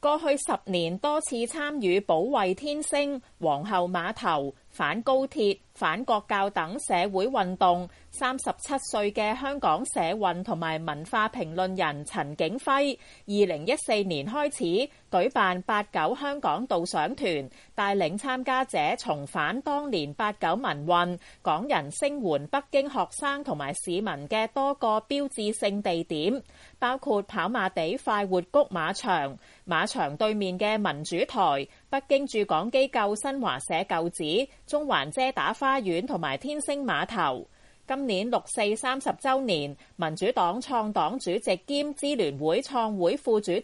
過去10年多次參與保衛天星、皇后碼頭、反高鐵、反國教等社會運動。37歲嘅香港社運同埋文化評論人陳景輝，2014年開始舉辦89香港導賞團，帶領參加者重返當年89民運、港人聲援北京學生同埋市民嘅多個標誌性地點，包括跑馬地快活谷馬場、馬場對面嘅民主台、北京駐港機構新華社舊址、中環遮打花園同埋天星碼頭。今年6四30週年，民主黨創黨主席兼支聯會創會副主席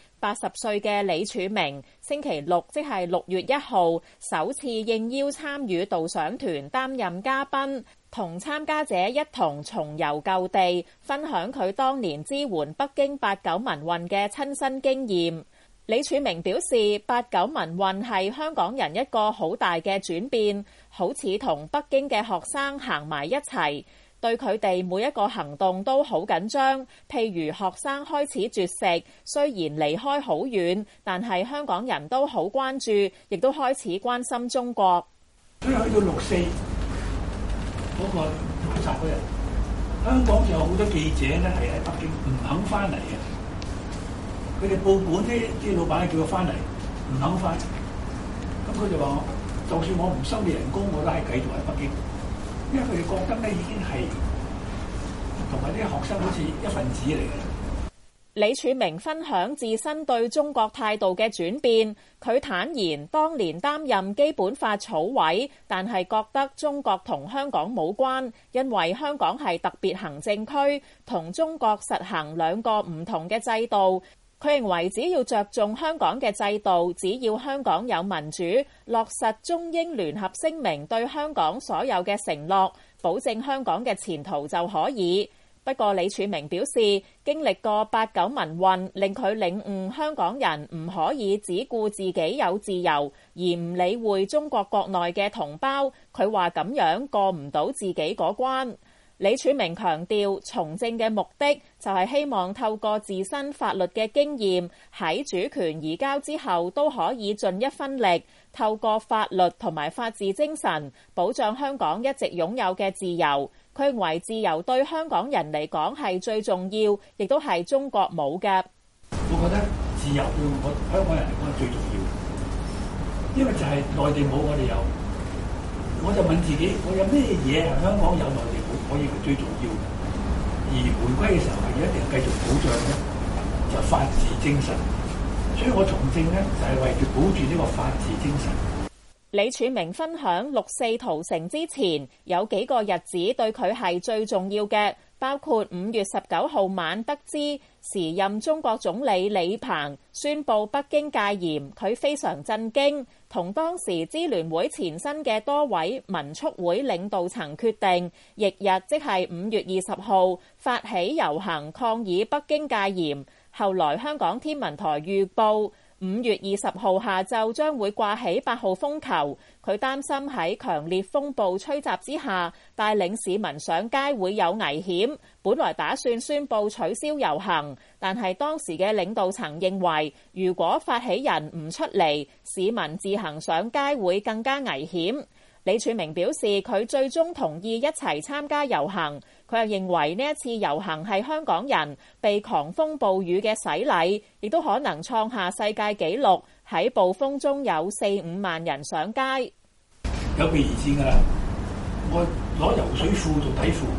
80歲嘅李柱銘，星期六即係6月1號，首次應邀參與導賞團擔任嘉賓，同參加者一同重遊舊地，分享佢當年支援北京89民運嘅親身經驗。李柱銘表示，89民運係香港人一個好大嘅轉變，好似同北京嘅學生行埋一齊，對佢哋每一個行動都好緊張。譬如學生開始絕食，雖然離開好遠，但係香港人都好關注，亦都開始關心中國。 所以去到6四嗰個屠殺嗰日，香港就有好多記者咧係喺北京唔肯翻嚟嘅。佢哋報館啲老闆叫佢翻嚟，唔肯翻。咁佢就話：就算我唔收你人工，我都係繼續喺北京，因為佢哋覺得咧已經係同埋啲學生好似一份子嚟嘅。 李柱銘分享自身對中國態度嘅轉變，佢坦言當年擔任基本法草委，但係覺得中國同香港冇關，因為香港係特別行政區，同中國實行兩個唔同嘅制度。佢認為只要着重香港嘅制度，只要香港有民主，落實中英聯合聲明對香港所有嘅承諾，保證香港嘅前途就可以。不過李柱銘表示，經歷過89民運，令佢領悟香港人唔可以只顧自己有自由，而唔理會中國國內嘅同胞。佢話咁樣過唔到自己嗰關。李柱銘強調，從政嘅目的就係希望透過自身法律嘅經驗，喺主權移交之後都可以盡一分力，透過法律同埋法治精神，保障香港一直擁有嘅自由。佢認為自由對香港人嚟講係最重要，亦都係中國冇嘅。 我覺得自由對我香港人嚟講係最重要，因為就係內地冇，我哋有。我就問自己，我有咩嘢係香港有內地冇？我認為最重要嘅，而回歸嘅時候係一定繼續保障咧，就法治精神。所以我從政咧就係為住保住呢個法治精神。 李柱銘分享6四屠城之前有幾個日子對佢係最重要嘅，包括5月19號晚得知時任中國總理李鵬宣布北京戒嚴，佢非常震驚，同當時支聯會前身嘅多位民促會領導層決定，翌日即係5月20號發起遊行抗議北京戒嚴。後來香港天文台預報5月20號下晝將會掛起8號風球，佢擔心喺強烈風暴吹襲之下，帶領市民上街會有危險。本來打算宣布取消遊行，但係當時嘅領導層認為，如果發起人唔出嚟，市民自行上街會更加危險。李柱銘表示，佢最終同意一齊參加遊行。佢又認為呢一次遊行係香港人被狂風暴雨嘅洗禮，亦都可能創下世界紀錄，喺暴風中有4-5萬人上街。 有備而戰㗎啦！我攞游水褲做底褲，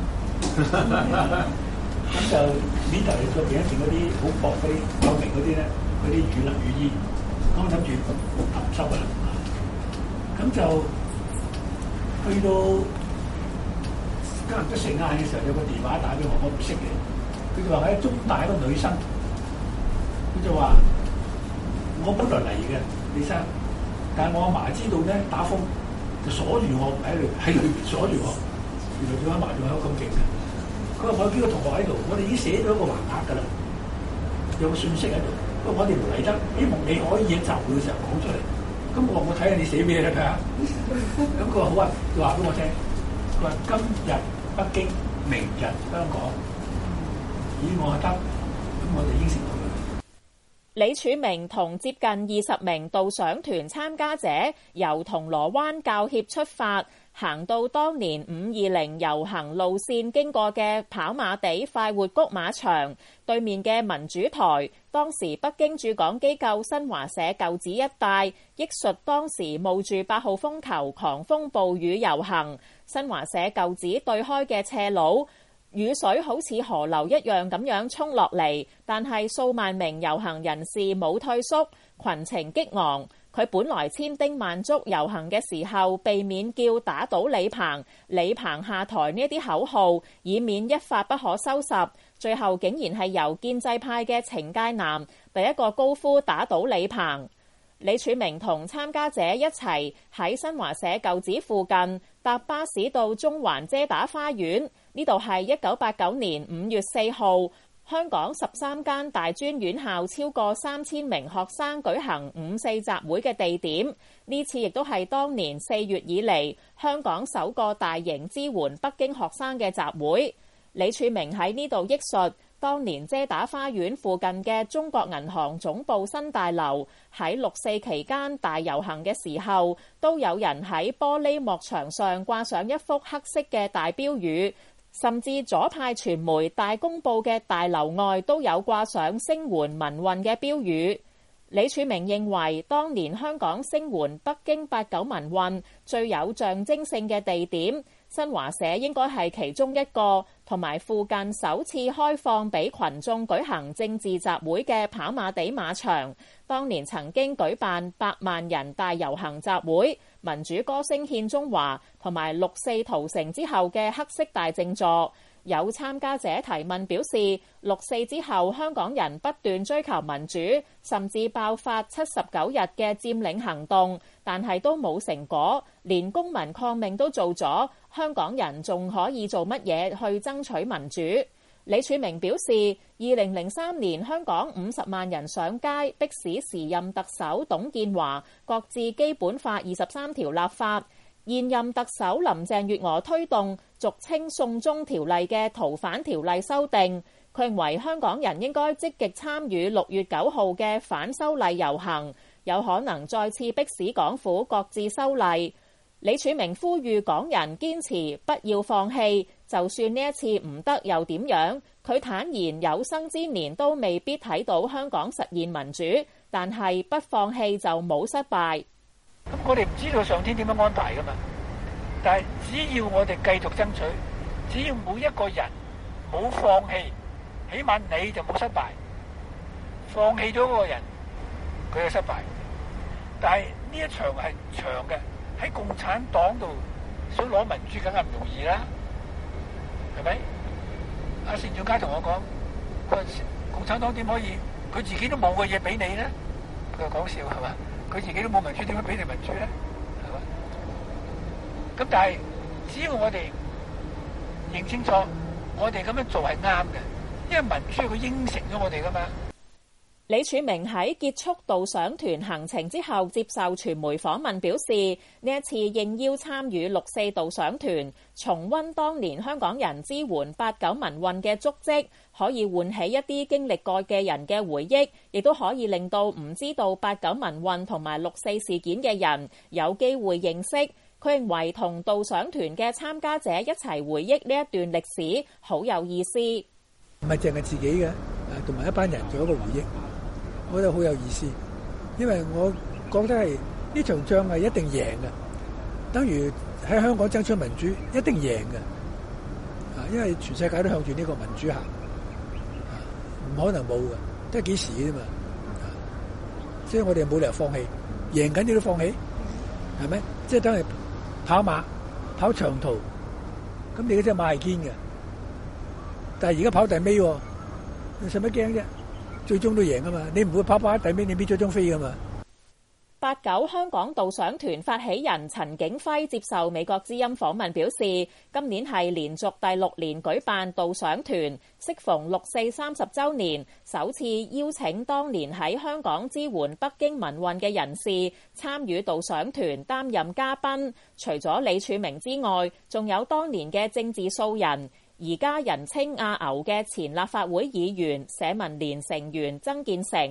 咁就面頭再變一件嗰啲好薄嗰啲透明嗰啲咧，嗰啲雨衣，咁我諗住含濕㗎啦。咁就去到加入咗聖誕嘅時候，有個電話打俾我，我唔識嘅。佢就話喺中大一個女生，佢就話：我本來嚟嘅，李生，但係我阿嫲知道咧打風，就鎖住我喺裏邊鎖住我。原來佢阿嫲仲有咁勁嘅。佢話我有幾個同學喺度，我哋已經寫咗一個橫額㗎啦，有個信息喺度。不過我哋唔嚟得，希望你可以喺集會嘅時候講出嚟。咁我睇下你寫咩咧，睇下。咁佢話好啊，佢話俾我聽。佢話今日北京，明日香港。咦，我話得，咁我哋應承佢。 李柱銘同接近20名導賞團參加者由銅鑼灣教協出發，行到當年520遊行路線經過嘅跑馬地快活谷馬場對面嘅民主台，當時北京駐港機構新華社舊址一帶，憶述當時冒住8號風球、狂風暴雨遊行，新華社舊址對開嘅斜路，雨水好似河流一樣咁樣衝落嚟，但係數萬名遊行人士冇退縮，群情激昂。佢本來千叮萬囑遊行嘅時候，避免叫打倒李鵬、李鵬下台呢啲口號，以免一發不可收拾。最後竟然係由建制派嘅程介南第一個高呼打倒李鵬。李柱銘同參加者一齊喺新華社舊址附近搭巴士到中環遮打花園，呢度係1989年5月4號香港13間大專院校超過3000名學生舉行5四集會嘅地點。呢次亦都係當年4月以嚟香港首個大型支援北京學生嘅集會。李柱銘喺呢度憶述，當年遮打花園附近嘅中國銀行總部新大樓喺6四期間大遊行嘅時候，都有人喺玻璃幕牆上掛上一幅黑色嘅大標語，甚至左派傳媒大公報嘅大樓外都有掛上聲援民運嘅標語。李柱銘認為，當年香港聲援北京89民運最有象徵性嘅地點，新華社應該係其中一個，同埋附近首次開放俾群眾舉行政治集會嘅跑馬地馬場，當年曾經舉辦100萬人大遊行集會，民主歌聲獻中華，同埋6四屠城之後嘅黑色大靜坐。有參加者提問表示，6四之後香港人不斷追求民主，甚至爆發79日嘅佔領行動，但係都冇成果，連公民抗命都做咗，香港人仲可以做乜嘢去爭取民主？李柱銘表示，2003年香港50萬人上街，迫使時任特首董建華擱置基本法23條立法。現任特首林鄭月娥推動俗稱送中條例嘅逃犯條例修訂，佢認為香港人應該積極參與6月9號嘅反修例遊行，有可能再次迫使港府擱置修例。李柱銘呼籲港人堅持不要放棄，就算呢一次唔得又點樣？佢坦言有生之年都未必睇到香港實現民主，但係不放棄就冇失敗。 咁我哋唔知道上天點樣安排噶嘛，但係只要我哋繼續爭取，只要每一個人冇放棄，起碼你就冇失敗。放棄咗嗰個人，佢就失敗。但係呢一場係長嘅，喺共產黨度想攞民主梗係唔容易啦，係咪？阿單仲偕同我講，共產黨點可以佢自己都冇嘅嘢俾你咧？佢講笑係嘛？佢自己都冇民主，點樣俾你民主咧？係嘛？咁但係只要我哋認清楚，我哋咁樣做係啱嘅，因為民主佢應承咗我哋噶嘛。 李柱銘喺結束導賞團行程之後接受傳媒訪問表示，呢一次應邀參與6四導賞團，重溫當年香港人支援89民運嘅足跡，可以喚起一啲經歷過嘅人嘅回憶，亦都可以令到唔知道89民運同埋6四事件嘅人有機會認識。佢認為同導賞團嘅參加者一齊回憶呢一段歷史好有意思。 唔係淨係自己嘅，同埋一班人做一個回憶。我覺得好有意思，因為我覺得係呢場仗係一定贏嘅，等於喺香港爭取民主一定贏嘅，因為全世界都向住呢個民主行，唔可能冇嘅，都係幾時啫嘛，即係我哋冇理由放棄，贏緊你都放棄，係咪？即係等於跑馬跑長途，咁你嗰隻馬係堅嘅，但係而家跑第尾，你使乜驚啫？最終都贏啊嘛！你唔會跑喺第尾，你搣咗張飛噶嘛 ？89香港導賞團發起人陳景輝接受美國之音訪問表示，今年係連續第6年舉辦導賞團，適逢6四30週年，首次邀請當年喺香港支援北京民運嘅人士參與導賞團擔任嘉賓。除咗李柱銘之外，仲有當年嘅政治素人，而家人稱阿牛嘅前立法會議員社民連成員曾建成，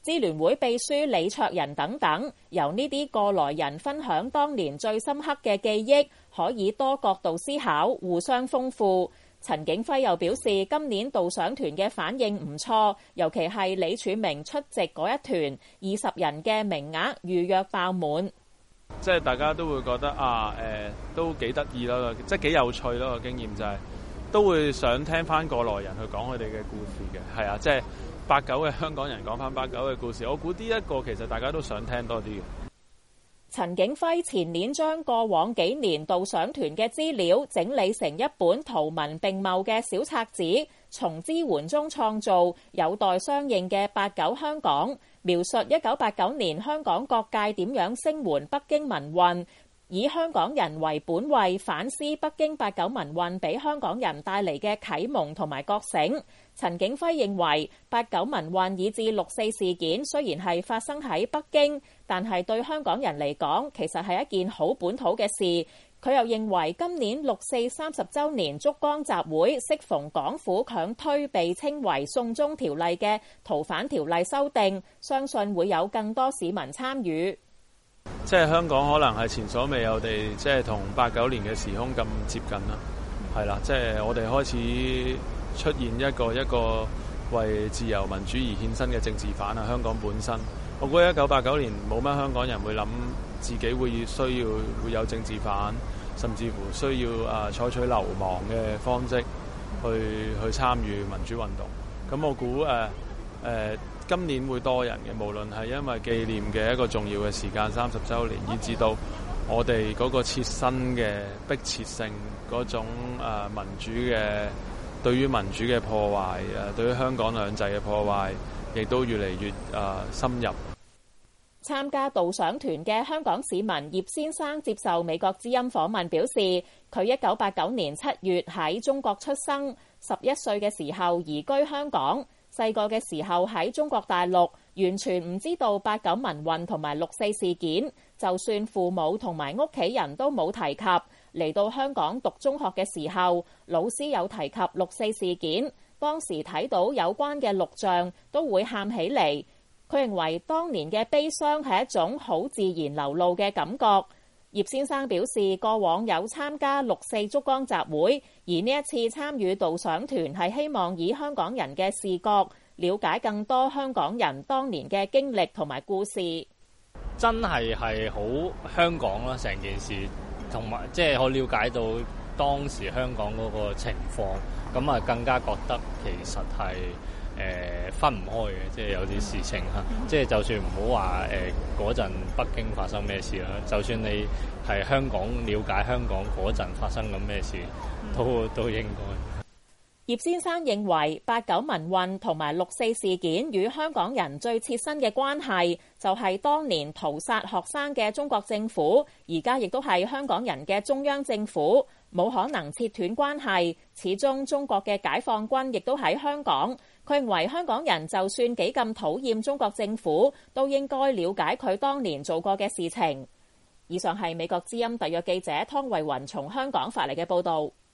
支聯會秘書李卓人等等，由呢啲過來人分享當年最深刻嘅記憶，可以多角度思考，互相豐富。陳景輝又表示，今年導賞團嘅反應唔錯，尤其係李柱銘出席嗰一團20人嘅名額預約爆滿。 即係大家都會覺得都幾得意咯，即係幾有趣咯，個經驗就係都會想聽翻過來人去講佢哋嘅故事嘅，係啊，即係89嘅香港人講翻89嘅故事，我估呢一個其實大家都想聽多啲嘅。 陳景輝前年將過往幾年導賞團嘅資料整理成一本圖文並茂嘅小冊子，從支援中創造有待相應嘅89香港，描述1989年香港各界點樣聲援北京民運，以香港人為本位反思北京89民運俾香港人帶嚟嘅啟蒙同埋覺醒。陳景輝認為89民運以至6·4事件雖然係發生喺北京，但係對香港人嚟講其實係一件好本土嘅事。佢又認為今年6·4 30週年燭光集會適逢港府強推被稱為送中條例嘅逃犯條例修訂，相信會有更多市民參與。 即係香港可能係前所未有地，即係同89年嘅時空咁接近啦，係啦，即係我哋開始出現一個為自由民主而獻身嘅政治犯啊！香港本身，我估1989年冇乜香港人會諗自己會有政治犯，甚至乎需要採取流亡嘅方式去參與民主運動。咁我估今年會多人嘅，無論係因為紀念嘅一個重要嘅時間30週年，以至到我哋嗰個切身嘅迫切性嗰種民主嘅對於民主嘅破壞，對於香港兩制嘅破壞，亦都越嚟越深入。 參加導賞團嘅香港市民葉先生接受美國之音訪問表示，佢1989年7月喺中國出生，11歲嘅時候移居香港。細個嘅時候喺中國大陸，完全唔知道89民運同埋6·4事件，就算父母同埋屋企人都冇提及。嚟到香港讀中學嘅時候，老師有提及6·4事件，當時睇到有關嘅錄像都會喊起嚟。佢認為當年嘅悲傷係一種好自然流露嘅感覺。葉先生表示，過往有參加6·4燭光集會，而呢一次參與導賞團係希望以香港人嘅視覺了解更多香港人當年嘅經歷同埋故事。 真係好香港啦，成件事，同埋即係我了解到當時香港嗰個情況，咁啊更加覺得其實係分唔開嘅，即係有啲事情嚇，即係就算唔好話嗰陣北京發生咩事啦，就算你係香港了解香港嗰陣發生緊咩事，都應該。 葉先生認為89民運同埋6·4事件與香港人最切身嘅關係，就係當年屠殺學生嘅中國政府，而家亦都係香港人嘅中央政府，冇可能切斷關係。始終中國嘅解放軍亦都喺香港。佢認為香港人就算幾咁討厭中國政府，都應該了解佢當年做過嘅事情。以上係美國之音特約記者湯慧雲從香港發嚟嘅報導。